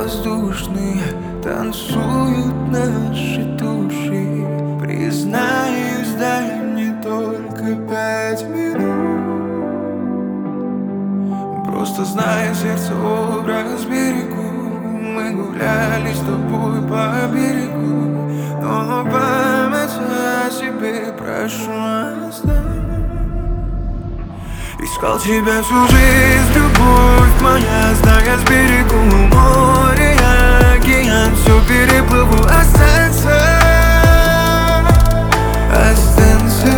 воздушные танцуют наши души. Признаюсь, дай мне только 5 минут. Просто знаю, сердце образ берегу. Мы гуляли с тобой по берегу, но память о себе прошу оставь. Искал тебя всю жизнь, любовь моя, зная с берегу море, океан, все переплыву, останься, останься.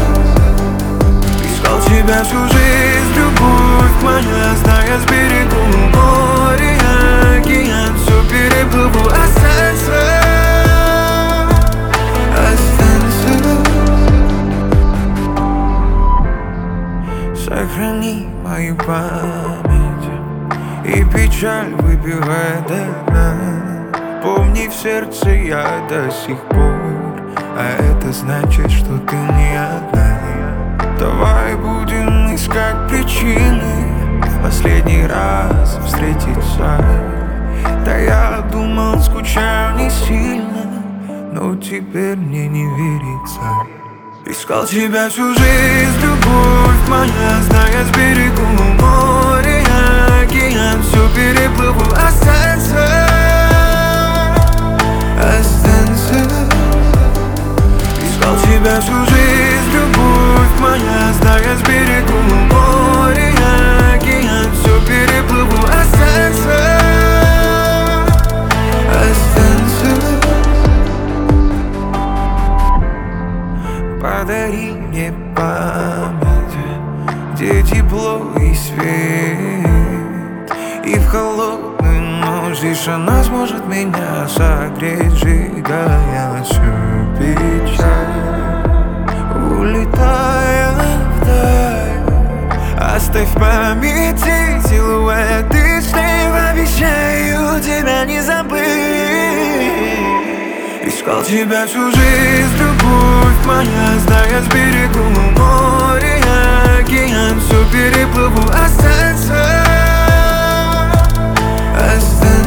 Искал тебя всю жизнь, любовь моя, зная с берегу море, океан, все переплыву, останься, останься. Сохрани мою память и печаль выпивай до дна. Помни, в сердце я до сих пор, а это значит, что ты не одна. Давай будем искать причины в последний раз встретиться. Да я думал, скучал не сильно, но теперь мне не верится. Искал тебя всю жизнь, любовь моя, зная с берегу море, океан, все переплыву, останься, останься. Искал тебя всю жизнь, любовь моя, зная с берегу море, океан, все переплыву, останься, останься. Подари мне память, где тепло и свет, и в холодную ночь лишь она сможет меня согреть, сжигая всю печаль. Улетая вдаль, оставь в памяти силуэты снов, обещаю тебя не забыть. Искал тебя всю жизнь, любовь моя, зная с берегу море, океан, все переплыву, останься, останься.